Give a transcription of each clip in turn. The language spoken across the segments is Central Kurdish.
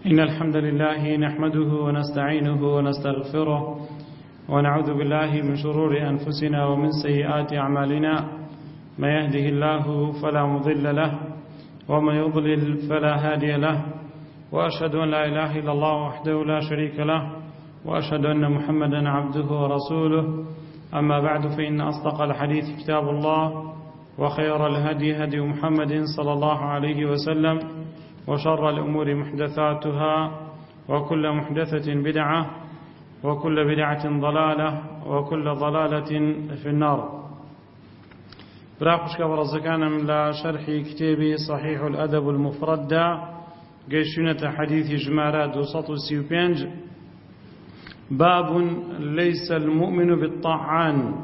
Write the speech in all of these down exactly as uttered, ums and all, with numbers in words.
إن الحمد لله نحمده ونستعينه ونستغفره ونعوذ بالله من شرور أنفسنا ومن سيئات أعمالنا ما يهده الله فلا مضل له ومن يضلل فلا هادي له وأشهد أن لا إله إلا الله وحده لا شريك له وأشهد أن محمدا عبده ورسوله أما بعد فإن أصدق الحديث كتاب الله وخير الهدي هدي محمد صلى الله عليه وسلم وشر الأمور محدثاتها وكل محدثة بدعة وكل بدعة ضلالة وكل ضلالة في النار. براقش كبرزكان لا شرح كتابي صحيح الأدب المفرد قيشونة حديث جمارات وسط السيوبينج باب ليس المؤمن بالطعان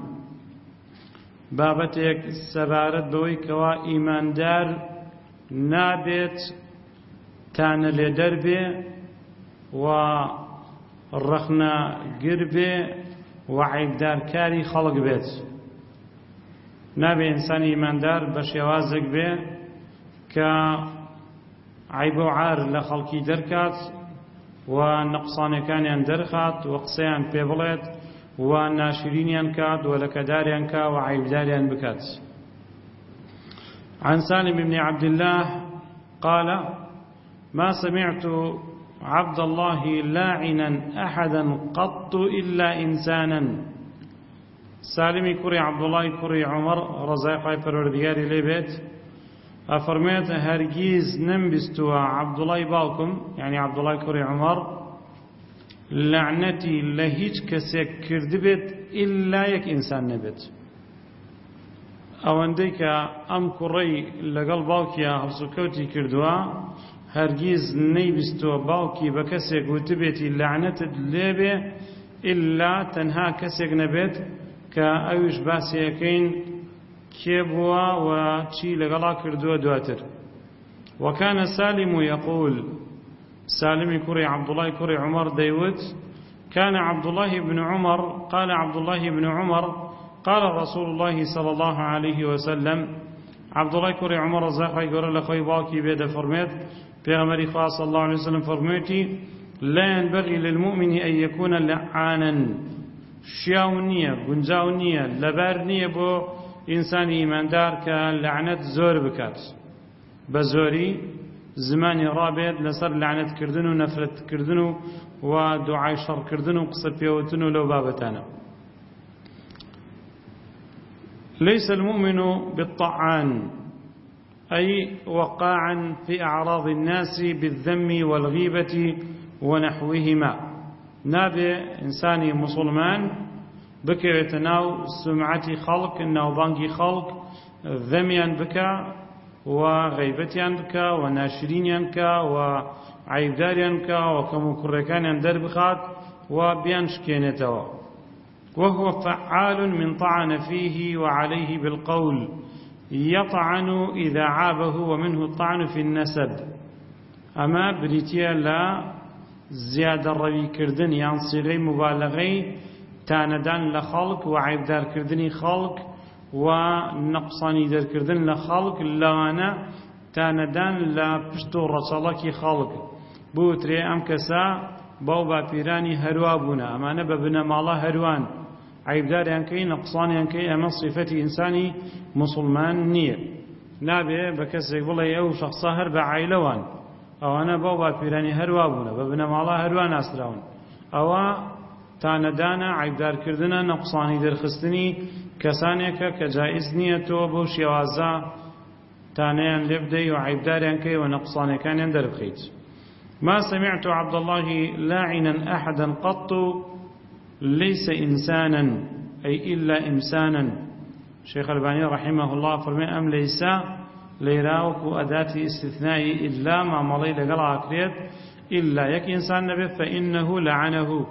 بابتك سبارت بويك وإيمان دار نابت تان لدربه والرخنا قربه وعيبدار كاري خلق بيت نابي إنسان إيمان دار بشيوازك به كعيب وعار لخلقي دركات ونقصان كان درخات وقصيان بيبلت وناشرين كاد ولكداريان كا وعيبداريان بكات. عن سالم بن عبد الله قال ما سمعت عبد الله لاعنا أحدا قط إلا إنسانا. سالمي كري عبد الله كري عمر رزاقي پروردگاری لبيت أفرميت هرگيز نمبستوا عبد الله باوكم يعني عبد الله كري عمر لعنتي لهيج كسيك كردبت إلا يك إنسان نبت ئەوەندەی کە ئەم کوڕەی لەگەڵ باوکیە هەڵسوکەوتی کردووە هەرگیز نەیبیستووە باوکی بە کەسێک وتبێتی لەعنەتت لێبێ ئیلا تەنها کەسێک نەبێت کە ئەویش باسیەکەین کێ بووە و چی لەگەڵا کردووە دواتر. وكان سالم يقول سالم كري عبد الله كري عمر ديوت كان عبد الله بن عمر قال عبد الله بن عمر قال رسول الله صلى الله عليه وسلم عبد الله كري عمر زاخي يقول لخوي باكي بيد فرميت بيغمري خاص صلى الله عليه وسلم فرميتي لا ينبغي للمؤمن أن يكون لعانا شياونية بنجاونية لبارنية بو إنسان إيمان دار كاللعنة زور بكات بزوري زماني رابط لسر لعنة كردنو نفرت كردنو ودعاء شر كردنو قصر بيوتنو لو بابتانا. ليس المؤمن بالطعان أي وقاعا في أعراض الناس بالذم والغيبة ونحوهما. نابي إنساني مسلمان بك يتناو سمعتي خلق إنه بانقي خلق ذميان بك وغيبتيان بك وناشرينيان بك وعيبداريان بك وكمكركان دربخات وبيانشكينتوا وهو فعال من طعن فيه وعليه بالقول يطعن إذا عابه ومنه الطعن في النسب. أما بريتيا لا زيادة الروي كردن يعني صيغي مبالغي تاندان لخلق وعيبدار كردني خلق ونقصاني در كردن لخلق لانا تاندان لبشتو رسالك خلق بوتري أم كسا باو باپیرانی هەروە بوونە ئەمانە بە بنەماڵە هەروان عیبداریان کەی نەقسانیان کەی ئەمە صیفەتی ئینسانی موسڵمان نییە. نابێ بە کەسێک بڵێ ئەو شەخصە هەر بە عایلەوان ئەوانە باو باپیرانی هەروە بوونە بە بنەماڵە هەروان ئاسراون. ئەوە تانەدانە عیبدارکردنە نەقسانی دەرخستنی کەسانێکە کە جائز نییە تۆ بەو شێوازە تانەیان لێ بدەی و عیبداریان کەی و نەقسانەکانیان دەربخەیت. ما سمعت عبد الله لاعنا أحدا قط ليس إنسانا أي إلا إنسانا. شيخ الباني رحمه الله فرمي أم ليس ليراوك أداة استثناء إلا ما مضي لقل عقريت إلا يك إنسان نبي فإنه لعنه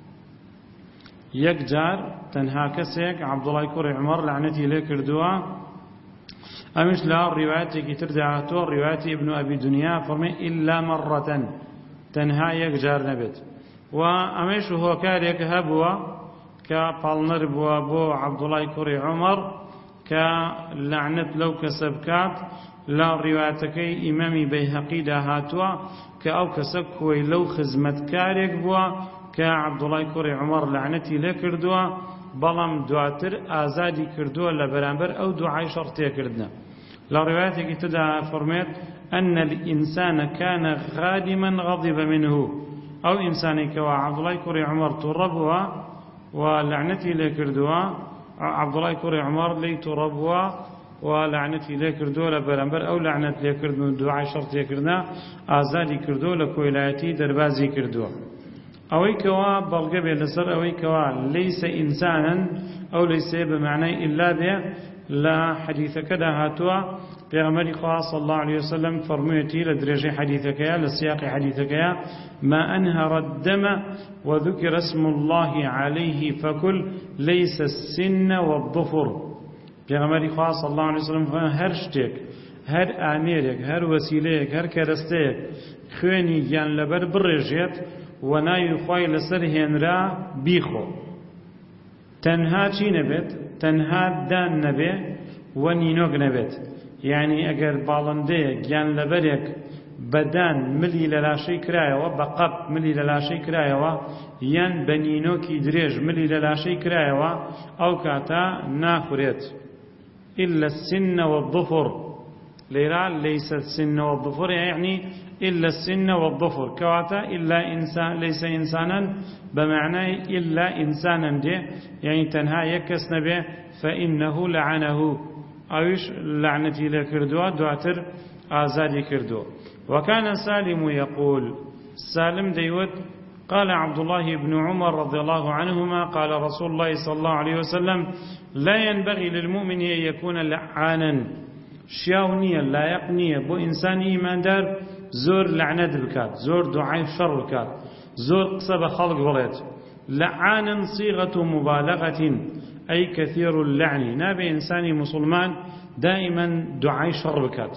يك جار تنها كسيك عبد الله كوري عمر لعنتي لك ردوا أمش لا روايتك ترجعته رواية ابن أبي دنيا فرمي إلا مرة تنها يكجار نبت. وأمش هو كاريك هبوا كبالنر بوا بو عبد الله كوري عمر كلعنة لو كسبكات لا روايتكي إمامي بيهقي هاتوا كأو كسبكوي لو خزمتكاريك بوا كعبد الله كوري عمر لعنتي لكردوا بلام دواتر آزادي كردوا لبرامبر أو دعاء شرطية كردنا لا روايتك تدعى فرميت أن الإنسان كان غادما غضب منه أو إنساني كوا عبد الله كوري عمر تربوا ولعنتي لكردوا عبد الله كوري عمر لي تربوا ولعنتي لكردوا لبرامبر أو لعنت لكرد من دعاء شرطية كردنا آزادي كردوا لكويلاتي دربازي كردوا أوي كوا بلغبي لسر أوي كوا ليس إنسانا أو ليس بمعنى إلا به لا حديث كذا هاتوا بيغمري خواه صلى الله عليه وسلم فرميتي لدرجة حديثك يا لسياق حديثك يا ما أنهر الدم وذكر اسم الله عليه فكل ليس السن والظفر بيغمري خواه صلى الله عليه وسلم هر شتك هر آميرك هر وسيليك هر كرستيك خويني جان لبر برجيت وناي خواه لسر هنرا بيخو تنها چی نبت تنها دان نبه و نینوگ نبت يعني اگر باڵندەیە گیان لەبەرێک بەدان ملی لەلاشەی کرایەوە بە قەپ ملی لەلاشەی کرایەوە یان بە نینۆکی درێژ ملی لەلاشەی کرایەوە ئەو کاتە ناخورێت إلا السن والظفر ليرا ليس السن والظفر يعني إلا السن والظفر كواتا إلا إنسان ليس إنسانا بمعنى إلا إنسانا دي يعني تنها يكس نبي فإنه لعنه أوش لعنتي لكردوا دواتر آزادي كردوا وكان سالم يقول سالم ديوت قال عبد الله بن عمر رضي الله عنهما قال رسول الله صلى الله عليه وسلم لا ينبغي للمؤمن أن يكون لعانا شياونيا لا يقنية بو إنسان إيمان دار زور لعنة بكات زور دعاء شر بكات زور قصب خلق بلد لعانا صيغة مبالغة أي كثير اللعن نابي إنساني مسلمان دائما دعاء شر بكات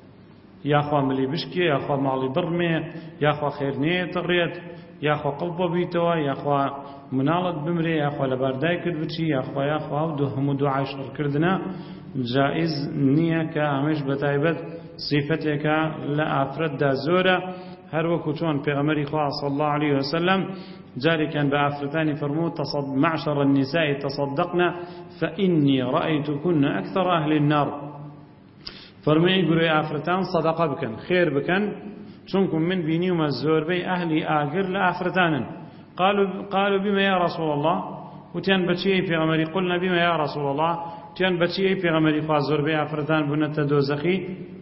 يا أخوة ملي بشكي يا أخوة مالي برمي يا أخوة خيرنية تغريت يا أخوة قلبه بيتوا يا أخوة منالت بمري يا أخوة لبارداي كربتشي يا أخوة يا أخوة ودهم دعاء شر كردنا جائز نية كامش بتايبت صفتك لا أفرد دا زورة هر وكو چون پیغمبری خواه صلى الله عليه وسلم جاري كان بأفرتان فرمود تصد معشر النساء تصدقنا فإني رأيتكن أكثر أهل النار فرمي يقولوا يا أفرتان صدقة بكن خير بكن شنكم من بيني وما الزور بي أهلي آقر لأفرتان قالوا, قالوا بما يا رسول الله وتيان بچيه پیغمبری قلنا بما يا رسول الله تيان بچيه پیغمبری خواه زور بي أفرتان بنت دوزخي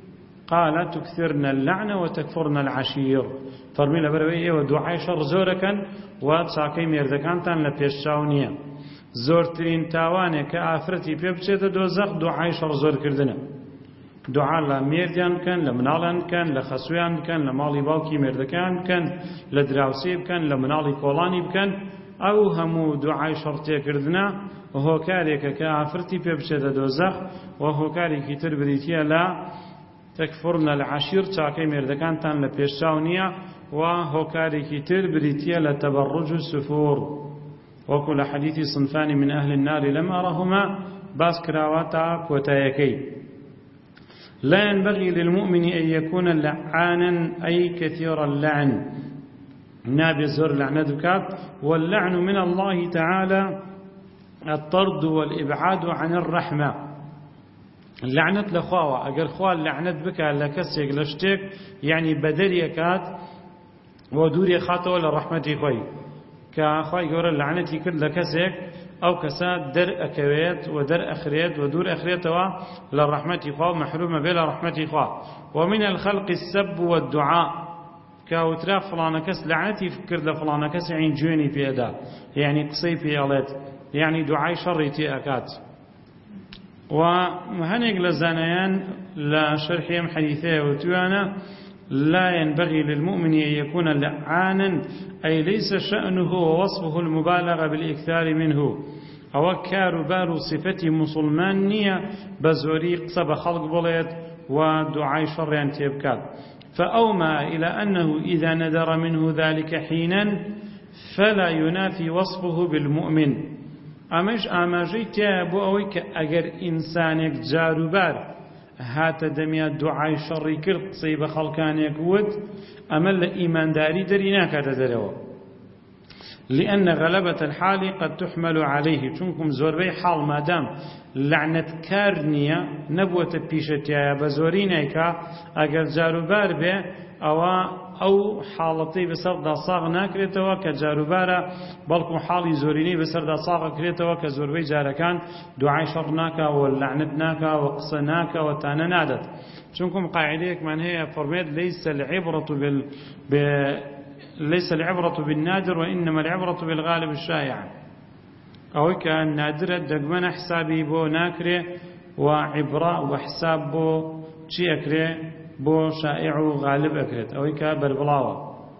قال تكثرن اللعنة وتكفرن العشير فرمي لبروي ودعاء شر زوركا وبساكي ميردكانتان لبيشاونية زورترين تاواني كآفرتي بيبچه دوزخ دعاء شر زور كردنا دعاء لميرديان كان لمنالان كان لخسويان كان لمالي باوكي ميردكان كان لدراوسي كان لمنالي كولاني كان او همو دعاء شرطي كردنا وهو كاريك كآفرتي بيبچه دوزخ وهو كاريكي تربريتيا لا تكفرن العشير تاكي مردكانتان لبيشاونية وهوكاريكي تر بريتيا لتبرج السفور وكل حديث صنفان من أهل النار لم أرهما باس كراواتا كوتايكي لا ينبغي للمؤمن أن يكون لعانا أي كثير اللعن نابي الزور لعنة بكات واللعن من الله تعالى الطرد والإبعاد عن الرحمة اللعنة لخواوة أقل خواه اللعنة بك لكسيك لشتك يعني بدري كات ودوري خاطو لرحمتي خوي كأخوي يقول اللعنة كل لكسيك أو كساد در أكويت ودر أخريت ودور أخريت لرحمتي خواه محرومة بلا رحمتي خواه ومن الخلق السب والدعاء كاوترا فلان كس لعنتي فكر لفلان كس عين جويني في أدا يعني قصي في ألات يعني دعاء شريتي أكات وهنيق لزانيان لا شرحيهم حديثيه وتوانا لا ينبغي للمؤمن أن يكون لعانا أي ليس شأنه ووصفه المبالغة بالإكثار منه أو كاربار صفة مسلمان نية بزوري قصب خلق بليت ودعاء شر ينتبكات فأومى إلى أنه إذا ندر منه ذلك حينا فلا ينافي وصفه بالمؤمن ئەمەش ئاماژەی تایە بۆ ئەوەی کە ئەگەر ئینسانێک جاروبار هاتە دەمیا دوعای شەڕی کرد قسەی بە خەڵکانێک وت ئەمە لە ئیمانداری دەری ناکاتە دەرەوە لأن غلبة الحال قد تحمل عليه چونكم زۆربەی حاڵ مادام لعنەتکار نییە نەبووەتە پیشەتیایە بە زۆری نایکا ئەگەر جاروبار بێ ئەوە ئەو حاڵەتەی بەسەردا ساغ ناکرێتەوە کە جاروبارە بەڵکو حاڵی زۆرینەی بەسەردا ساغ کرێتەوە کە زۆربەی جارەکان دوعای شەڕ ناکاوە لعنت ناکاوە قسە ناکاوە تانە نادەت چونكم قاعدەیەکمان هەیە فەرمێت ليس العبرة بال ليس العبرة بالنادر وإنما العبرة بالغالب الشائع أو كان نادرة دقمنا حسابي بو ناكري وعبراء وحساب بو شي أكري بو شائع غالب أكريت أو كان بالبلاوة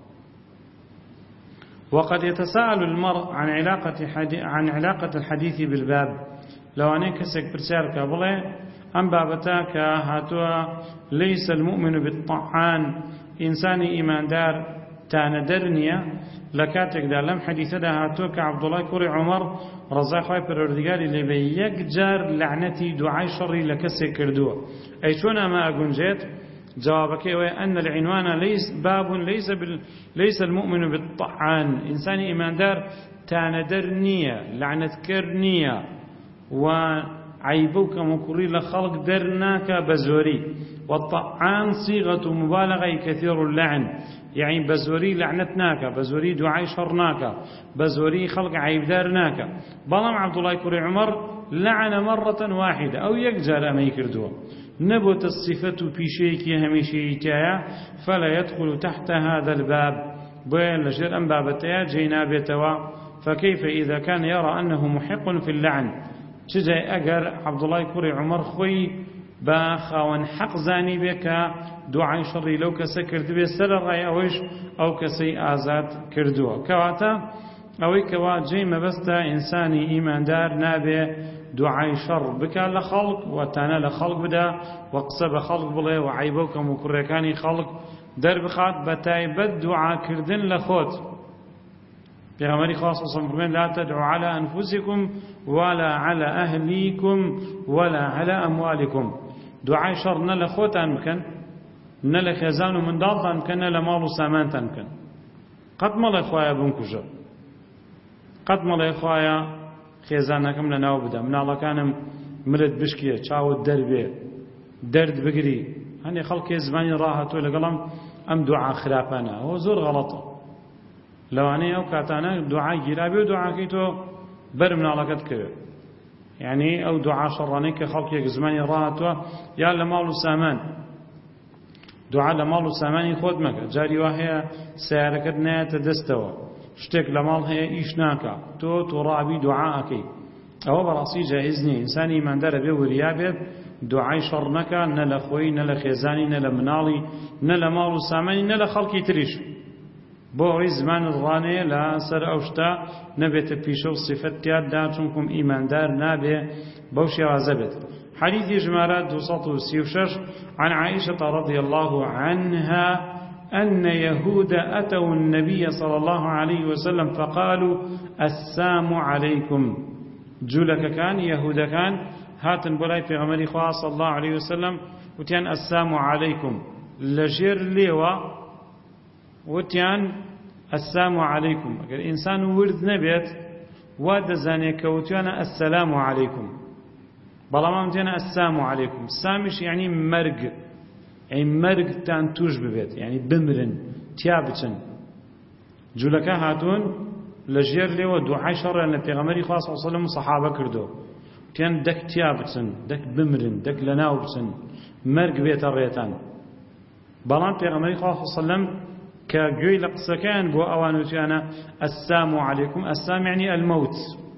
وقد يتساءل المرء عن علاقة حدي... عن علاقة الحديث بالباب لو أنا كسك برسال كابله أم بابتاك هاتوا ليس المؤمن بالطعان إنساني إيمان دار تانا درنيا لكاتك دا لم حديثة دا هاتوك عبد الله كوري عمر رضا خواهي پروردگاري لبي يكجار لعنتي دعاي شري لكسي كردوه أي شون أما أقول جيت جوابك أن العنوان ليس باب ليس بال ليس المؤمن بالطعان إنساني إيمان دار تانا درنيا لعنت كرنيا وعيبوك مكري لخلق درناك بزوري والطعان صيغة مبالغة كثير اللعن يعني بزوري لعنتناك بزوري دعاي شرناك بزوري خلق عيبدارناك بلام عبد الله كوري عمر لعن مرة واحدة أو يكجر أما يكردوه نبت الصفة بشيكي هميشي تايا فلا يدخل تحت هذا الباب بين لجر أم بابتايا جينا بيتوا فكيف إذا كان يرى أنه محق في اللعن تجي أجر عبد الله كوري عمر خوي باخاون حق زاني بك دعاء شري لو كسي كرد بي سر الرأي أويش أو كسي آزاد كردوه كواتا أوي كوا جي مبستا إنساني إيمان دار نابي دعاء شر بك لخلق وتانا لخلق بدا وقصب خلق بلي وعيبوك مكركاني خلق در بخات بتايبت دعاء كردن لخوت پیغمبری خاص فرمان لا تدعوا على أنفسكم ولا على أهليكم ولا على أموالكم دعاء شر نلا خوتان مكن نلا خزان من دالتان مكن نلا مال وسامانتان مكن قد مال إخوايا بنكجر قد مال إخوايا خزانكم لناو بدا من الله كان مرد بشكية چاو الدربية درد بقري هني خلق زماني راحتو لقلم أم دعاء خرافانا هو زور غلطه لوانەیە ئەو کاتانە دوعای گیرابێ و دوعاکەی تۆ بەر مناڵەکەت کرد یعنی ئەو دوعا شەڕانەی کە خەڵکێک زمانی ڕاهاتووە یا لە ماڵ و سامان دوعا لە ماڵ و سامانی خۆت مەکە جاری وا هەیە سیارەکەت نایەتە دەستەوە شتێک لە ماڵ هەیە ئیش ناکە تۆ تووڕابی دوعا ئەکەی ئەوە بەڕاستی جایز نییە ئینسانی ئیماندارە بێ وریا بێت دوعای شەڕ نەکە نە لە خۆی نە لە خێزانی نە لە مناڵی نە لە ماڵ و سامانی نە لە خەڵکی تریش بۆ ئەوەی زمان ڕانەیە لە سەر ئەو شتە نەبێتە پیشە و صفەت تیاددا چونکم ئیماندار نابێ بەو شێوازە بێت حديث جمارة دوسط وسيوشش عن عائشة رضي الله عنها أن يهود أتوا النبي صلى الله عليه وسلم فقالوا السلام عليكم جولك كان يهود كان هاتن بلاي في غمري خواه صلى الله عليه وسلم وتيان السلام عليكم لجير ليوا وتيان السلام عليكم اگر انسان ورد نبيت واد زانيك وتيان السلام عليكم بلام تيان السلام عليكم سامش يعني مرق يعني مرق تان توش ببيت يعني بمرن تيابتن جولكا هاتون لجير ليوا دعاء شر ان پیغمبري خاص صلى الله عليه وسلم صحابه كردو تيان دك تيابتن دك بمرن دك لناوبتن مرق بيت الريتان بلام پیغمبري خاص صلى الله عليه وسلم كجوي لقسكان بو اوانوتيانا السلام عليكم السلام يعني الموت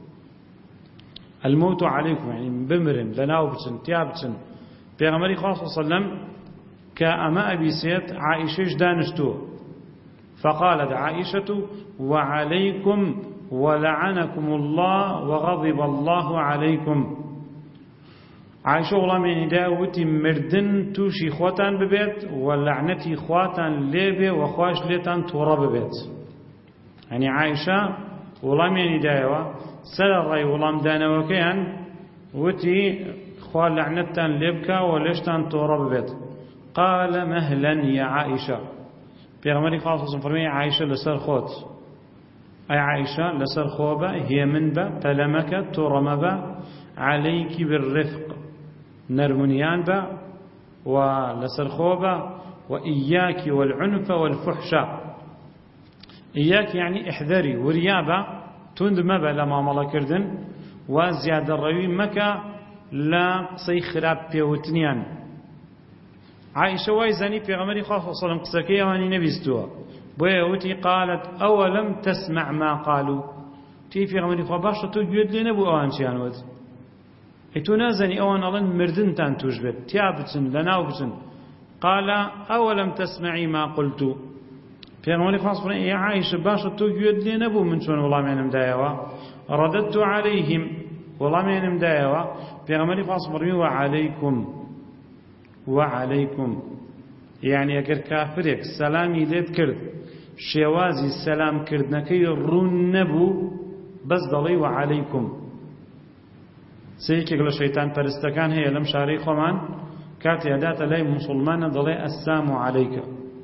الموت عليكم يعني بمرن لناوبتن تيابتن پیغمبري خاص صلى الله عليه وسلم كأما أبي سيد عائشة دانشتو فقالت عائشة وعليكم ولعنكم الله وغضب الله عليكم عائشة والله من داوتي مردن توشي خواتان ببيت ولعنتي خواتان ليبي وخواش ليتان تورا ببيت يعني عائشة وڵامیانی دایەوە سەر ڕای وەڵامدانەوەکەیان وتی خوا لەعنەتتان لێ بکا و لێشتان تۆڕە ببێت. قال مهلا يا عائشة پێغەمبەری خوا صلی الله علیه و سلم فەرمووی عائشە لەسەر خۆت ئەی عائشە لەسەر خۆ بە هێمن بە پەلەمەکە تۆڕەمە بە عليك بالرفق نەرمونیان بە و لەسەر خۆ بە وإياك والعنف والفحش إياك يعني احذري وريابة تند مبا لما ملكردن وزيادة الروي مكة لا قصي خراب بيوتنيان عائشة وايزاني في غمري خاصة صلى الله عليه وسلم واني نبيستوها بويوتي قالت أولم تسمع ما قالوا تي في غمري خباشة تجد لنا بو أوان شيانوت اتو نازني أوان أظن مردن تان تجبت تيابتن لناو بتن قال أولم تسمعي ما قلت في غمري خاصة يا عائشة باشة تجد لنا بو من شون والله معنم دايوا رددت عليهم والله معنم دايوا في غمري خاصة وعليكم وعليكم يعني اگر كافرك سلامي ليت كرد شوازي سلام كردنكي رون نبو بس ضلي وعليكم سيكي قل الشيطان پرستكان هي لم شاري خمان كاتي ادات لي مسلمان ضلي السلام عليك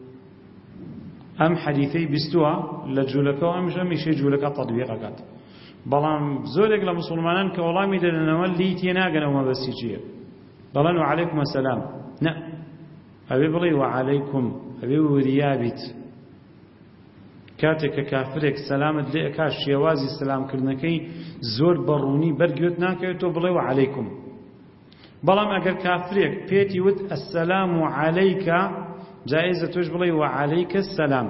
ام حديثي بستوها لجولك وام جميشي جولك تطبيقات بلام زورك لمسلمانان كولامي دلنا ليتي ناغنا وما بسيجيه بلان وعليكم السلام نا أبي بلي وعليكم أبي وريابت كاتك كافرك سلامت لأكاش شيوازي السلام كرنكي زور بروني برقيوت ناكيوتو بلي وعليكم بلام أقر كافرك بيتي ود السلام عليك جائزة توش بلي وعليك السلام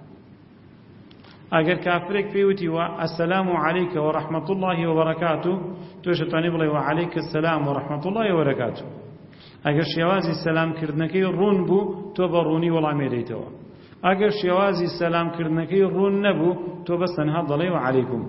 أقر كافرك بيوتي والسلام عليك ورحمة الله وبركاته توش تعني بلي وعليك السلام ورحمة الله وبركاته ئەگەر شێوازی سەلامکردنەکەی ڕوون بوو تۆ بە ڕوونی وەڵامی دەیتەوە ئەگەر شێوازی سەلامکردنەکەی ڕوون نەبوو تۆ بەس تەنها دەڵێ وعەلەیکوم.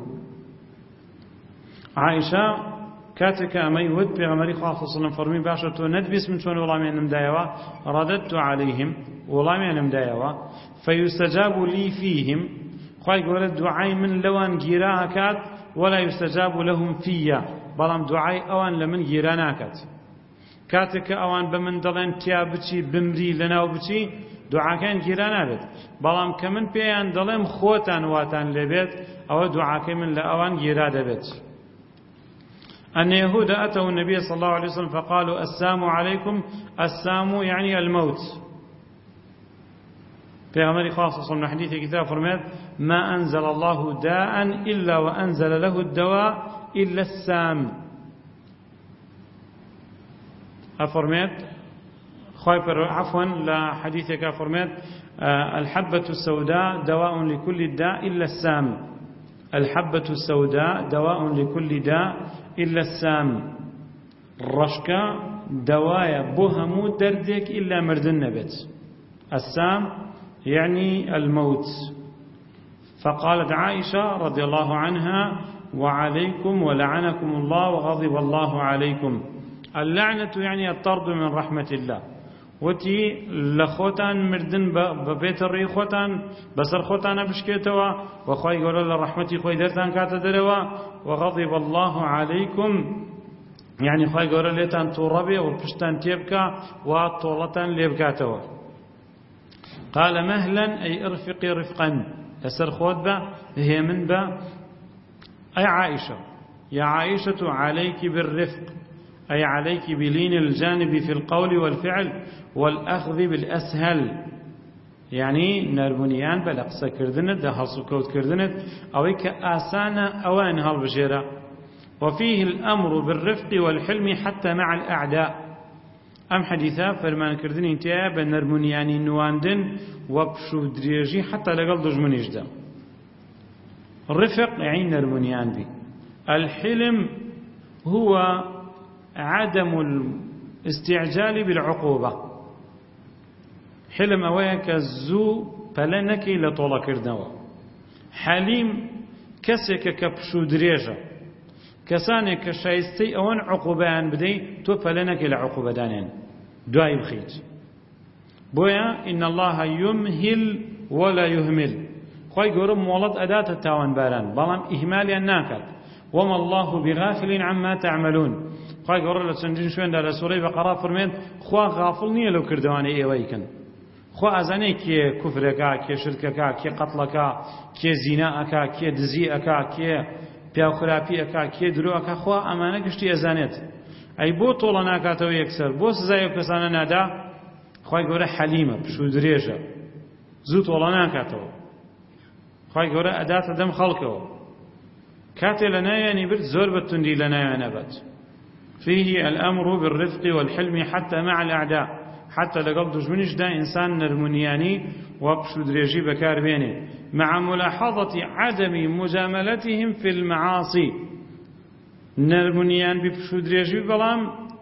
عائشە کاتێک ئەمەی وت پێغەمبەری خوا صلی الله علیه و سلم فەرمی باشە تۆ نەتبیست من چۆن وەڵامیانم دایەوە رددت عەلەیهم وەڵامیانم دایەوە فەیوستەجاب لی فیهم خوای گەورە دوعای من لەوان گیرا ئەکات وەلا یوستەجاب لەهم فیە بەڵام دوعای ئەوان لە من گیرا ناکات. کاتێک ئەوان بە من دەڵێن تیا بچی بمری لەناو بچی دوعاکەیان گیرا نابێت بەڵام کە من پێیان دەڵێم خۆتان واتان لێبێت ئەوە دوعاکەی من لە ئەوان گیرا دەبێت. أن يهود أتوا النبي صلى الله عليه وسلم فقالوا السلام عليكم السلام يعني الموت. في غمر خاصة من حديث كتاب فرمات ما أنزل الله داء إلا وأنزل له الدواء إلا السام. أفرمات خايبر عفوا لا حديثك أفرمات الحبة السوداء دواء لكل داء إلا السام. الحبة السوداء دواء لكل داء إلا السام. الرشكة دواء بهمو دردك إلا مردن نبت. السام يعني الموت. فقالت عائشة رضي الله عنها وعليكم ولعنكم الله وغضب الله عليكم. اللعنة يعني الطرد من رحمة الله وتي لخوتان مردن ببيت الري خوتان بسر خوتان بشكيتوا وخواي قولوا لرحمتي خوي درتان كاتدروا وغضب الله عليكم يعني خواي قولوا ليتان توربي وبشتان تيبكا وطولتان ليبكاتوا. قال مهلا أي ارفقي رفقا أسر خود با هي من با أي عائشة يا عائشة عليك بالرفق أي عليك بلين الجانب في القول والفعل والأخذ بالأسهل يعني نرمونيان بلقصة كردنت ده هالسكوت كردنت أو كآسانا أوان هالبجيرة. وفيه الأمر بالرفق والحلم حتى مع الأعداء. أم حديثا فرمان كردن انتهى بنرمونيان نواندن وبشو دريجي حتى لقل دجمنيش ده. الرفق يعني نرمونيان بي. الحلم هو عدم الاستعجال بالعقوبة. حلم أويك الزو فلنكي لطول كردنوا. حليم كسك كبشو دريجة كسانك كشايستي أوان عقوبان بدي تو فلنكي لعقوبة دانين دعي بخيت بويا إن الله يمهل ولا يهمل خۆی گەورە مۆڵەت ئەداتە تاوانباران بەڵام ئیهمالیان ناکات وما الله بغافل عما تعملون خۆی گەورە لە چەندین شوێندا لە سوورەی بەقەرا فەرمێن خوا غافڵ نییە لەو کردوانەی ئێوەیکن خوا ئەزانێ کێ کوفرەکە کێ شرکەکە کێ قەتڵەکە کێ زینا ئەکا کێ دزی ئەکا کێ پیاوخراپی ئەکا کێ درۆ ئەکا خوا ئەمانە گشتی ئەزانێت ئەی بۆ تۆڵە ناکاتەوە یەکسەر بۆ سزای ئەو کەسانە نادا خۆی گەورە حەلیمە پشوو درێژە زوو تۆڵە ناکاتەوە خۆی گەورە ئەداتە دەم خەڵکەوە کاتێ لە ناویانی برد زۆر بە توندی لە ناویانە بێت فيه الأمر بالرفق والحلم حتى مع الأعداء حتى لقل دجمنشدا إنسان نرمونياني وبشو دريجي بكار بينه مع ملاحظة عدم مجاملتهم في المعاصي نرمونيان ببشو دريجي بلام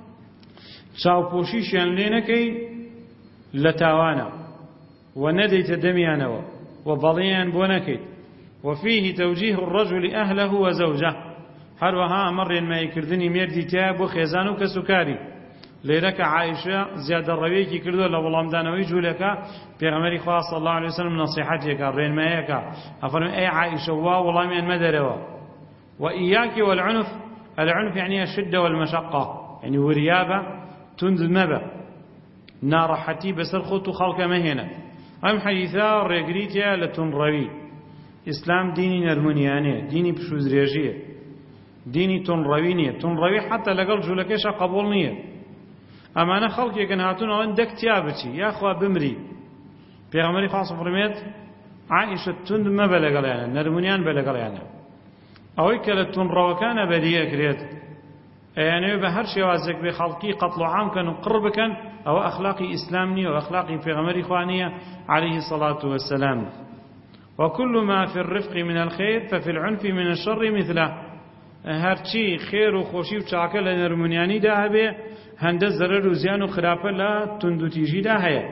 شاو بوشيشيان لينكي لتاوانا ونديت دميانا وبليان بونكي وفيه توجيه الرجل أهله وزوجه هروها مر ما يكردني ميردي تاب وخيزانو كسكاري ليرك عائشة زيادة الرويكي كردو لولام دانوي جولك بيغمري خواه صلى الله عليه وسلم نصيحتك رين مايك أفرم أي عائشة وا والله من مدروا وإياك والعنف العنف يعني الشدة والمشقة يعني وريابة تنذ مبا نارحتي بسر خطو خلق مهنة أم حديثا ريقريتيا لتنروي إسلام ديني نرمونياني ديني بشوزريجية ديني تنروي نية تنروي حتى لقل جولكيشا قبول نية أما أنا خلق يكن هاتون أولا دك تيابتي يا أخوة بمري بيغمري خاصة فرميت عائشة تند ما بلغل يعني نرمونيان بلغل يعني أوي كلا تنرو كان بدية كريت يعني بهر شيء وازك بخلقي قتل عام كانوا قرب كان أو أخلاقي إسلامني وأخلاقي بيغمري خوانية عليه الصلاة والسلام وكل ما في الرفق من الخير ففي العنف من الشر مثله هرچی خیر و خوشی و چاکە لە نەرمونیانیدا هەبێ هەندە زەرەر و زیان و خراپە لە توندوتیژیدا هەیە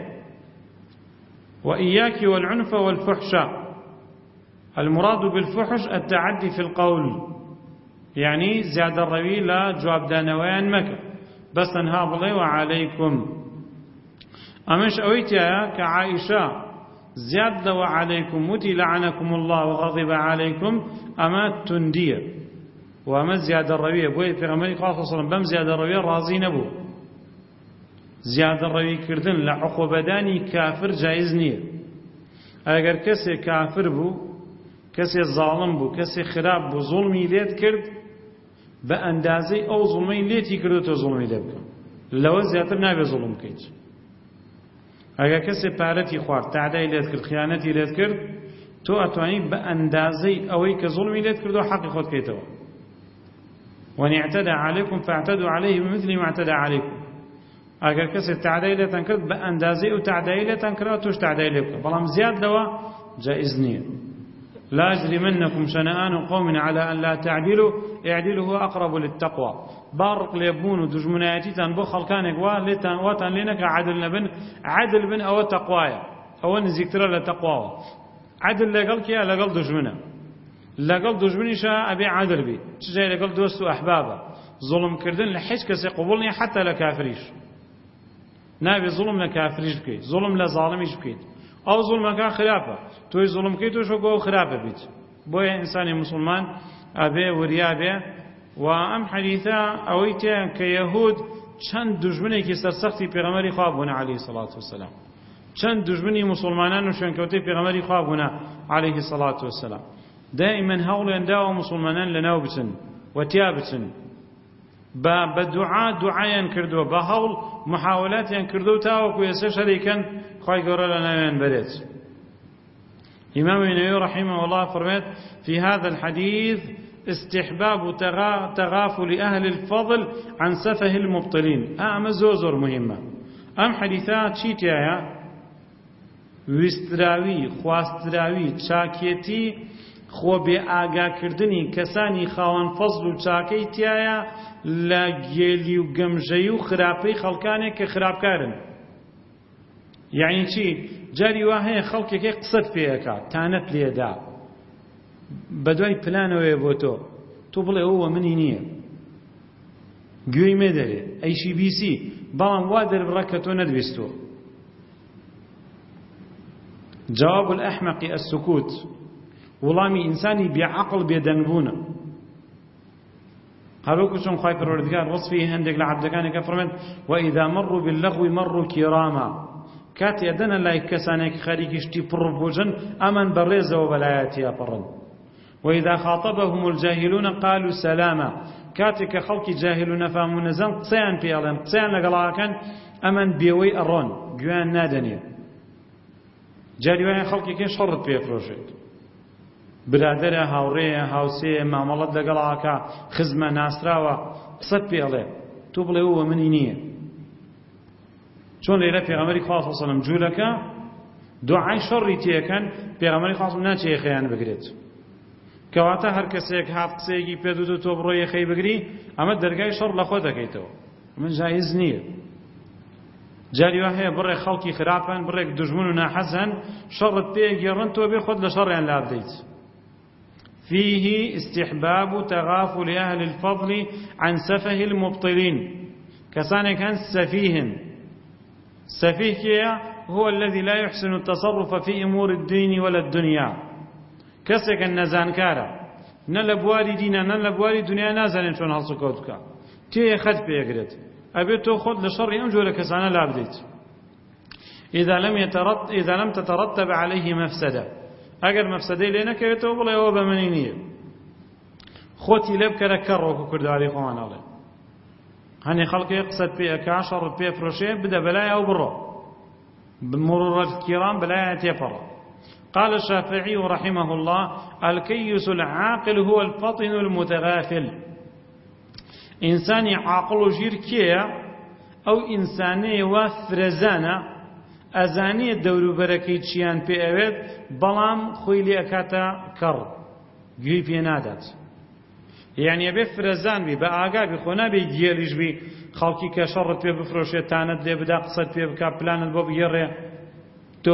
وإياك والعنف والفحش المراد بالفحش التعدي في القول يعني زيادة الروي لا جواب دانوان مكة بس تنها بڵێ وعليكم أمش أويتها كعائشة زياد لو عليكم وتي لعنكم الله وغضب عليكم أما تندية وما زيادة الروية بوي في غمري قال صلى الله عليه وسلم بم زيادة الروية راضي نبو زيادة الروية كردن لعقوبة داني كافر جائز نية اگر كسي كافر بو كسي ظالم بو كسي خراب بو ظلمي ليت كرد بأندازي أو ظلمي ليتي كردو تو ظلمي ليبك لو زيادة نابي ظلم كيج اگر كسي پارتي خوار تعدي ليت كرد خيانتي ليت كرد تو أتواني بأندازي أوي كظلمي ليت كردو حقي خود كيتو وان اعتدى عليكم فاعتدوا عليه بمثل ما اعتدى عليكم اگر کسی تعدی له تنکرد به اندازه او تعدی له تنکرد توش تعدی له بلام زیاد لوا جائز نیه لا يجرمنكم شنآن قوم على ان لا تعدلوا اعدلوا هو اقرب للتقوى بارق ليبون دجمناتي تن بو خلكانك وا لتن واتن لنك عدل بن عدل بن او تقوايا او نزيكتر لتقوى عدل لقال كيا لقال دجمنه لقل دجمنيشا أبي عدل بي تجي لقل دوست وأحبابه ظلم كردن لحيش كسي قبولني حتى لكافريش نابي ظلم لكافريش بكيت ظلم لظالميش بكيت أو ظلم كان خلافة توي ظلم كيتو شو قو خلافة بيت بويا إنساني مسلمان أبي وريابي وأم حديثا أويتا كيهود چند دجمني كي سرسختي پیغمبري خوابونا عليه الصلاة والسلام چند دجمني مسلمانان وشن كوتي پیغمبري خوابونا عليه الصلاة والسلام دائما هؤلاء داوا مسلمانان لناو بتن وتيابتن بدعاء دعاء كردوا بهول محاولات كردوا تاوكو يسشري كان خواهي قرر لنا ينبريت إمام النووي رحمه الله فرمت في هذا الحديث استحباب تغافل أهل الفضل عن سفه المبطلين أعم زوزر مهمة أم حديثات شيتيا ويستراوي خواستراوي تشاكيتي خۆ بێ ئاگاکردنی کەسانی خاوەن فەزل و چاکەی تایە لە گێلی و گەمژەی و خراپەی خەڵکانێک کە خراپکارن یعنی چی جاری وا هەیە خەڵکێکی قسەت پێیەکات تانەت لێدا بەدوای پلانەوەیە بۆ تۆ تۆ بڵێ ئەوە منی نییە گوێی مێدەرێ ئەیشی بیسی بەڵام وا دەربڕە کە تۆ نەدویستوە جواب الأحمق السكوت وڵامی ئینسانی بێعەقڵ بێدەنگبوونە. هەروەکو چۆن خوای پەروەردگار وەصفی هەندێک لە عەبدەکانێکە فەرمێت وەئیذا مەڕوا باللەغوی مەڕوا کیراما، کاتی ئەدەنە لای کەسانێک خەریکی شتی پڕبووژن ئەمان بەڕێزەوە بەلایەتیە پەڕن. وەئیذا خاطبهم الجاهلون قالوا سلاما، کاتێک کە خەڵکی جاهل و نەفام و نەزان قسەیان پێڵێن قسەیان لەگەڵاکەن ئەمان بێوەی ئەڕۆن گوێیان نادەنێ. جاری وایە خەڵکێکی شەڕت پێفرۆشێت، برادەرە، هاوڕێیە، هاوسەیە، مامەڵەت لەگەڵاکە، خزمە ناسراوە، قسەت پێڵێ تو بڵێ وە منی نییە. چۆن لێرە پێغەمبەری خوا صلی الله علیه و سەلەم جوولەکە دوعای شەڕی تێکەن، پێغەمبەری خوا ناچێ خەیان بگرێت. کەواتە هەر کەسێک هات قسەیەکی پێدوت و تۆ بڕۆ یەخەی بگری، ئەمە دەرگای شەڕ لە خۆ دەکەیتەوە، ئەمە جایز نییە. جاری وا هەیە بڕێ خەڵکی خراپن، بڕێک دوژمن و ناحەزن، شەڕت پێگێڕن تۆ بێ خۆت لە شەڕیان لا بدەیت. فيه استحباب تغافل أهل الفضل عن سفه المبطلين. كسانك هن سفيهن، سفيه كيا هو الذي لا يحسن التصرف في أمور الدين ولا الدنيا. كسك النزانكارا نلبواري دينا نلبواري دنيا نازلين شون هالسكوتك تي خد بيقرد أبيتو خد لشر ينجو لكسانا لابديت إذا لم يترت إذا لم تترتب عليه مفسدة. أجر مفسدة لنا كيتو بلا يوب منينية خوتي لبك ركروا كرداري خوان الله هني خلق يقصد بي كاشر بي فروشي بدا بلايا أو برو بمرور الكرام بلايا تيفر. قال الشافعي رحمه الله الكيس العاقل هو الفطن المتغافل. إنساني عاقل جير كيا أو إنساني وفرزانة أزاني الدور بركي تشيان في أبد بلام خويلي أكاتا كر جوي في نادت يعني أبي فرزان بي بأعقا بخونا بي جيلش بي خلقي كشرت بي بفروشي تاند لي بدا قصد بي بكا بلاند بو بيري تو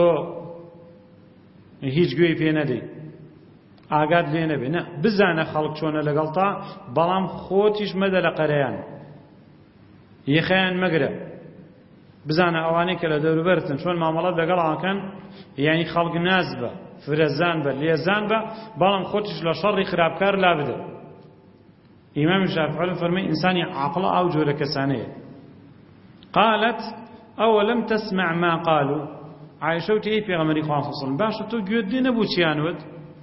هیچ گوێی پێ نەدەی، ئاگات لێ نەبێ. نە بزانە خەڵک چۆنە لەگەڵتا، بەڵام خۆتیش مەدە لە قەرەیان، یەخەیان مەگرە. بزانە ئەوانەی کە لە دەوروبەرتن چۆن مامەڵەت لەگەڵاکەن، یعنی خەڵک ناز بە، فرەزان بە، لێزان بە، بەڵام خۆتیش لە شەڕی خراپکار لا بدە. ئیمام شافعی فەرمێ ئینسانی عاقڵە ئەو جۆرە کەسانەیە. قالت أولم تسمع ما قالوا. عائشة وتي پیغمبری خدا صلی الله علیه و سلم باش تو گوێت لێ نەبوو چیان وت؟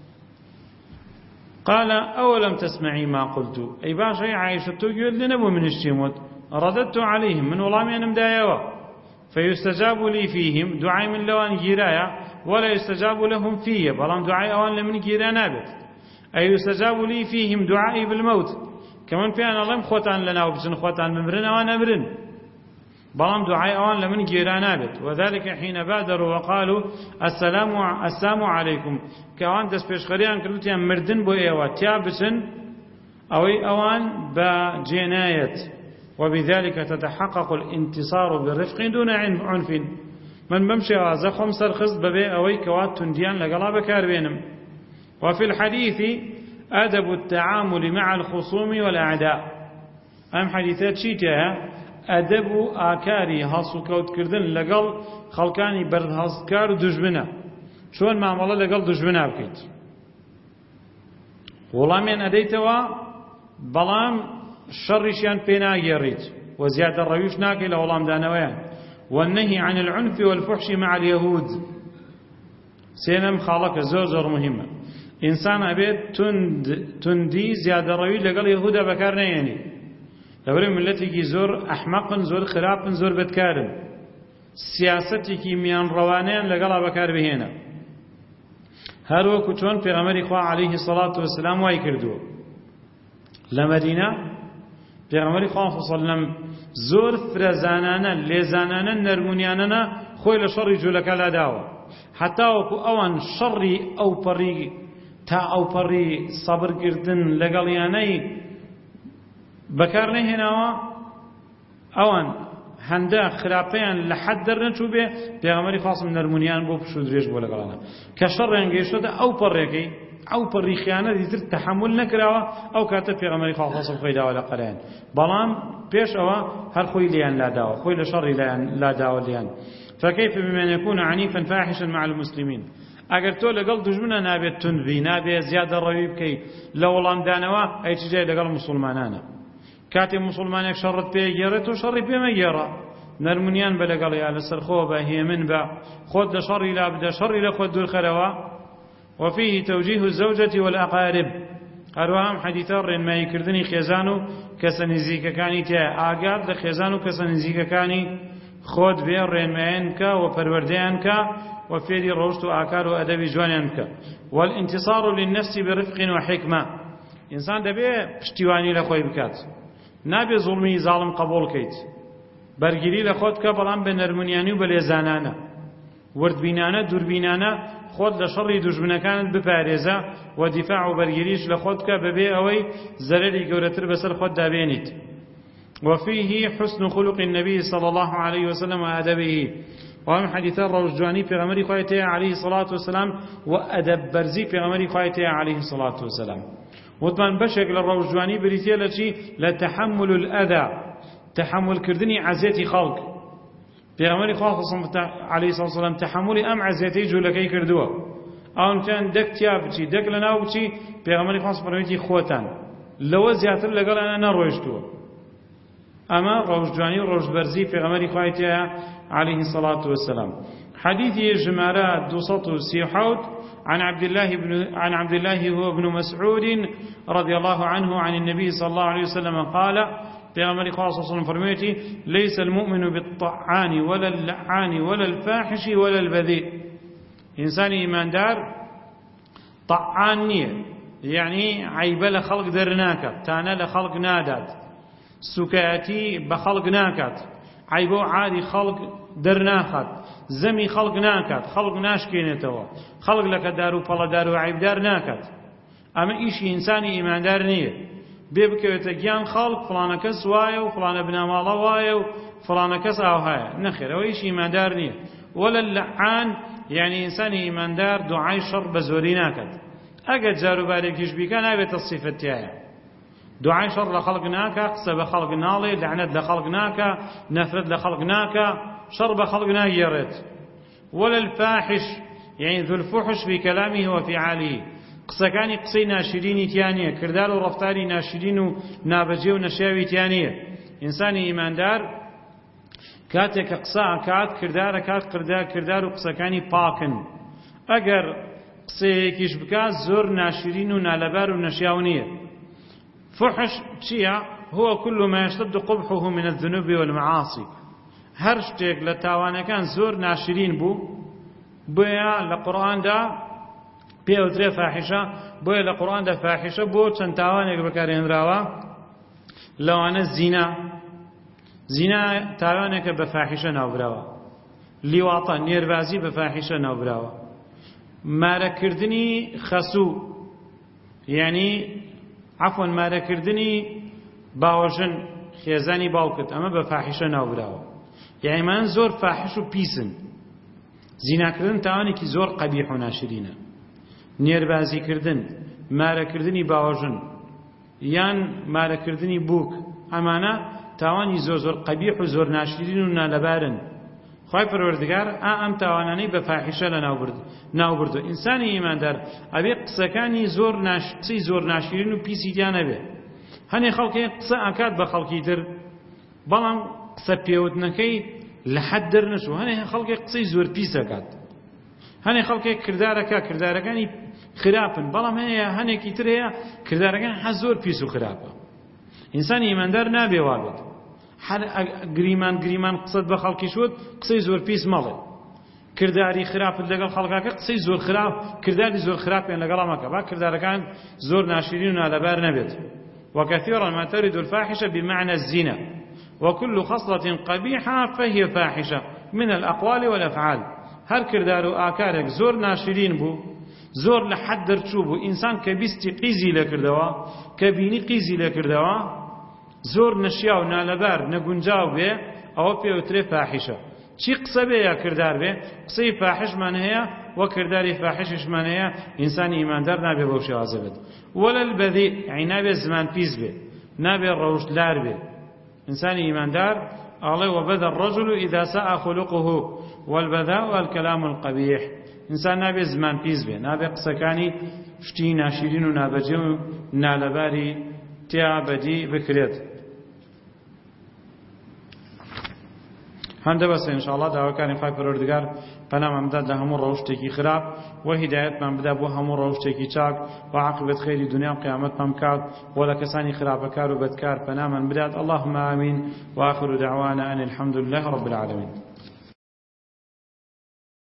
قال أولم تسمعي ما قلت. أي باشا عائشة تو گوێت لێ نەبوو منش چیم وت؟ رددت عليهم من وڵامیانم دایەوە فيستجاب لي فيهم دعاء من لوان گیرایە ولا يستجاب لهم فيه بەڵام دعاء ئەوان لە من گیرا نابێت. أي يستجاب لي فيهم دعائي بالموت كمان پێیان ئەڵێم خۆتان لەناو بچن خۆتان بمرن ئەوان ئەمرن بەڵام دعای ئەوان لە من گێرا نابێت. وذلك حين بادروا وقالوا السلام السلام عليكم کە ئەوان دەست پێشخەریان کردوتیان مردن بۆ ئێوە تیا بچن ئەوەی ئەوان بە جێنایەت. وبذلك تتحقق الانتصار بالرفق دون عنف. من بمشي وازە خۆم سەرخست بەبێ ئەوەی کەوا توندیان لەگەڵا بەکاربێنم. وفي الحديث أدب التعامل مع الخصوم والأعداء. ئەم حەدیثە چیتەیە؟ ئەدەب و ئاکاری هەڵسوکەوتکردن لەگەڵ خەڵکانی بەرهەڵسکار و دوژمنە. چۆن مامەڵە لەگەڵ دوژمنە بکەیت؟ وەڵامیان ئەدەیتەوە بەڵام شەڕیشیان پێ ناگێڕیت و زیادە ڕەویش ناکەی لە وەڵامدانەوەیان. والنهي عن العنف والفحش مع اليهود. سێنەم خاڵەکە زۆر زۆر مهمە. ئینسان ئەبێت توندی زیادە ڕەوی لەگەڵ یەهودا بەکار نەهێنی. لەبەرەوەی ملەتێکی زۆر ئەحمەقن، زۆر خراپن، زۆر بەدکارن. سیاسەتێکی میان ڕەوانەیان لەگەڵا بەکار بهێنە. هەروەکو چۆن پێغەمبەری خوا عەلەیهی سەڵات وەسەلام وای کردووە. لە مەدینە پێغەمبەری خوا صلی الله عەلەیهی وسەلەم زۆر فرەزانانە، لێزانانە، نەرمونیانەنە خۆی لە شەڕی جوولەکە لاداوە. حتا وەکو ئەوان شەڕی ئەوپەڕی تا ئەوپەڕی سەبرکردن لەگەڵیانەی بەکار نەهێناوە، ئەوان هەندە خراپەیان لە حەد دەرنەچوو بێ پێغەمبەری خوا نەرمونیان بۆ پشت و درێژ بۆ لەگەڵانە. کە شەڕیان گەیشتۆتە ئەو پەڕێکەی ئەو پەڕی خیانەتی تر تەحمل نەکراوە، ئەو کاتە پێغەمبەری خوا خۆی داوە لە قەرەیان. بەڵام پێش ئەوە هەر خۆی لیان لاداوە، خۆی لە شەڕی لاداوە لیان. فكيف بمن يكون عنيفا فاحشا مع المسلمين. ئەگەر تۆ لەگەڵ دوژمنە نابێت توندبی، نابێت زیادە ڕەوی بکەیت لە وەڵامدانەوە، ئەی چ جای لەگەڵ موسڵمانانە. کاتێ موسڵمانێک شەڕت پێگێڕێت تۆ شەڕی پێمەگێڕە، نەرمونیان بە لەگەڵیا لەسەر خۆ بە هێمن بە خۆت لە شەڕی لا بدە، شەڕی لە خۆت دوورخەرەوە. وفيه توجيه الزوجة والأقارب، هەروەها حەدیثە ڕێنماییکردنی خێزان و کەسە نزیکەکانی تێیە، ئاگات لە خێزان و کەسە نزیکەکانی خۆت بێ، ڕێنماییان بکە و پەروەردەیان بکە و فێری ڕۆشت و ئاکار و ئەدەبی جوانیان بکە. والانتصار للنفس برفق وحکمة، ئینسان دەبێ پشتیوانی لە خۆی بکات، نابێ زوڵمی زاڵم قبول کەیت، بەرگیری لە خۆت بکە بەڵام بە نەرمونیانی و بە لێزانانە، وردبینانە دووربینانە خۆت لە شەڕی دوژمنەکانت بپارێزە و دیفاع و بەرگیریش لە خۆت بکە بەبێ ئەوەی زەرەری گەورەتر بەسەر خۆت دابێنیت. وفيه حسن خلق النبي صلى الله عليه وسلم وأدبه، وهم حديثا روجواني في غمري خواهيته عليه الصلاة والسلام وأدب برزي في غمري خواهيته عليه الصلاة والسلام. وطبعا بشك للروجواني بريتيا لشي لتحمل الأذى، تحمل كردني عزيتي خلق في غمري خواه عليه الصلاة والسلام تحملي أم عزيتي جولكي كردوه أو كان دك تيابتي دك لناوبتي في غمري خواه سبحانه خوتان لو زياتر لقال أنا نرويشتوه. أما روجواني وروجبرزي في غمري خواهيته عليه الصلاة والسلام. حديث جمارات دوسط سيحوت عن عبد الله بن عن عبد الله هو ابن مسعود رضي الله عنه عن النبي صلى الله عليه وسلم قال في غمري خاصة فرميتي ليس المؤمن بالطعان ولا اللعان ولا الفاحش ولا البذيء. إنسان إيمان دار طعان نية يعني عيب لخلق درناك، تانا لخلق نادات، سكاتي بخلق ناكات، عيبو عادي خلق درناخات، زمي خلق ناكات، خلق ناشكينتوا، خلق لك دارو فلا دارو عيب دار ناكات. أما إيشي إنساني إيمان دار نية بيبكيوتا جيان خلق فلانا كس وايا وفلانا بنامالا وايا وفلانا كس أو هايا نخير، أو إيشي إيمان دار نية. ولا اللعان يعني إنساني إيمان دار دعاي شر بزوري ناكات، أجد زارو بارك يشبيكا نابت الصفة تيايا، دعاء شر لخلقناك، قصة بخلقنالي، لعنة لخلقناك، نفرد لخلقناك، شر بخلقنا يرد. ولا الفاحش يعني ذو الفحش في كلامه وفعاله، قصة كان قصي ناشرين تيانية، كردار ورفتاري ناشرين ونابجي ونشاوي تيانية. إنسان إيمان دار كاتك قصة كات كردار كات كردار كردار وقصة كان باكن، أجر قصة كيش بكاز زور ناشرين ونالبار ونشاونية. فحش شيء هو كل ما يشتد قبحه من الذنوب والمعاصي، هر شتێک لە تاوانەکان زۆر ناشرین بوو بۆیە لە قورئاندا پێوترێ فاحشە، بۆیە لە قورئاندا فاحشە بۆ چەند تاوانێک بەکارهێنراوە. لەوانە زینا، زینا تاوانێکە بە فاحشە ناوبراوە، لیواتە نێربازی بە فاحشە ناوبراوە، مارەکردنی خەسوو یعنی عفوا مارەکردنی باوەژن خێزانی باوکت ئەمە بە فاحشە ناوبراوە، یعنی من زۆر فاحش و پیسن. زیناکردن تاوانێکی زۆر قەبیح و ناشرینە، نێربازیکردن، مارەکردنی باوەژن یان مارەکردنی بووک، ئەمانە تاوانی زۆر زۆر قەبیح و زۆر ناشرین و نالەبارن. خوای پەروەردگار ئا ئەم تاوانانەی بە فاحشە لە ناوبردو. ئینسانی ئیماندار ئەبێ قسەکانی زۆر قسەی زۆر ناشرین و پیسی دیان نەبێ. هەنێ خەڵکێ قسە ئاکات بە خەڵکی تر بەڵام قسە پێوتنەکەی لە حەد دەرنەچوو، هەنێ خەڵکێ قسەی زۆر پیسەکات، هەنێ خەڵکێک کردارەکە کردارەکانی خراپن بەڵام هەیە هەنێکی تر هەیە کردارەکان هە زۆر پیس و خراپە. ئینسانی ئیماندار نابێ وابێت هەر گریمان گریمان قسەت بە خەڵکی شوت قسەی زۆر پیس مەڵێ، کرداری خراپت لەگەڵ خەڵکاکە قسەی زۆر خراپ کرداری زۆر خراپیان لەگەڵا مەکە، با کردارەکان زۆر ناشرین و نالەبار نەبێت. وكثيرا ما ترد الفاحشة بمعنى الزنا، وكل خصلة قبيحة فهي فاحشة من الأقوال والأفعال. هر كردار آكارك زور ناشرين بو، زور لحد درچو بو، إنسان كبستي قيزي لكردوا كبيني قيزي لكردوا زور نشياو نالبار نگونجاو بي أو بيوتري فاحشة. چی قسە بێ یا کردار بێ، قسەی فاحشمان هەیە وە کرداری فاحششمان هەیە، ئینسانی ئیماندار نابێ بەو شێوازە بێت. وەلا البەذی یعنی نابێ زمان پیس بێ، نابێ ڕەوشلار بێ. ئینسانی ئیماندار ئاڵێ وەبەدە الرەجل ئیذا ساء خلقه، والبذاء والكلام القبيح إنسان نابي زمان بيز بي نابي قسكاني شتي ناشرين ونابجي نالباري تيا بدي بكريت هەندە بەسە ئینشاءڵڵا داواکانی خی پەروەردگار پەنامان بدات لە هەموو ڕەوشتێکی خراپ و هیدایەتمان بدا بۆ هەموو ڕەوشتێکی چاک و عاقبەت خەیری دنیا و قیامەتمان بکات و لە کەسانی خراپەکار و بەدکار پەنامان بدات اللهم آمین و آخر دعوانا أن الحمد لله رب العالمين